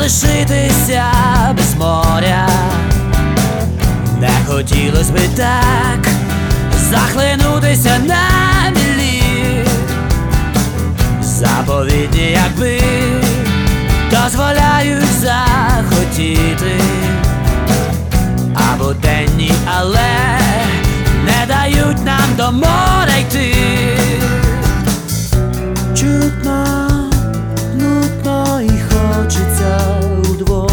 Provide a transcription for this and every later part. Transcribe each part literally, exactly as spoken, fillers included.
залишитися без моря. Не хотілось би так захлинутися на мілі. Заповідні, якби дозволяють захотіти, або денні, але не дають нам до моря йти. Чутно, нудно і хочеться удвох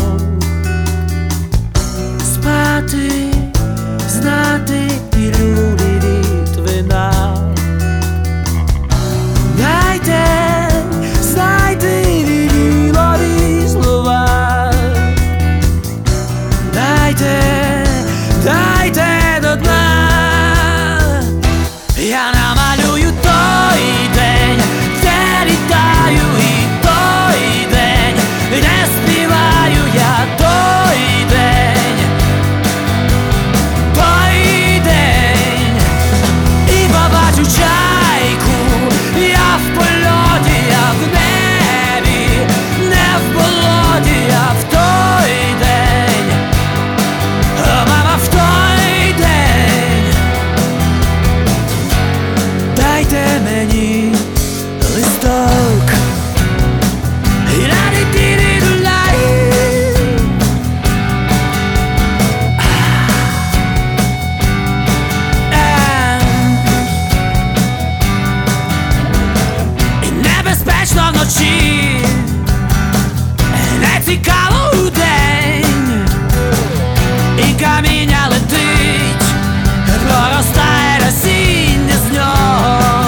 спати, знати пілюлі від вина. Дайте, знайте вілілові слова. Дайте, дайте до дна. Я намалюю той день, де літаю, і той день, де співаю я, той день, той день. І побачу чайку, я в польоті, я в небі, не в болоті, я в той день, о, мама, в той день. Дайте мені листок, і ла-ді-ді-ді-ду-лай. І небезпечно вночі, не цікаво удень, і каміння летить, проростає насіння з нього.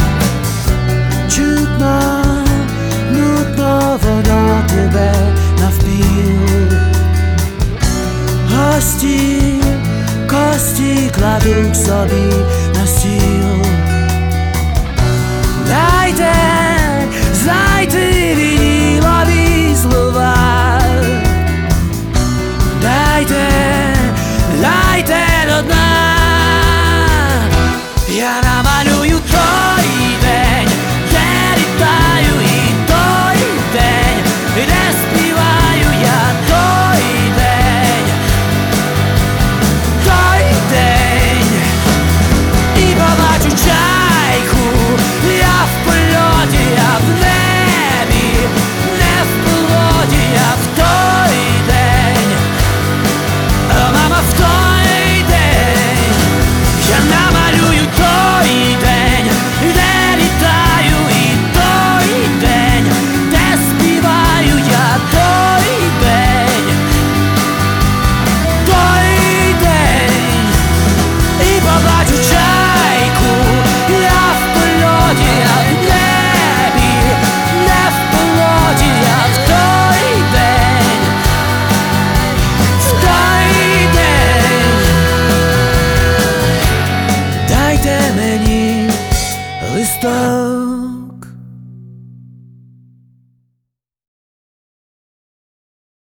Чутно, нудно, воно тебе навпіл. Гості, кості кладуть собі на стіл. Дайте, знайте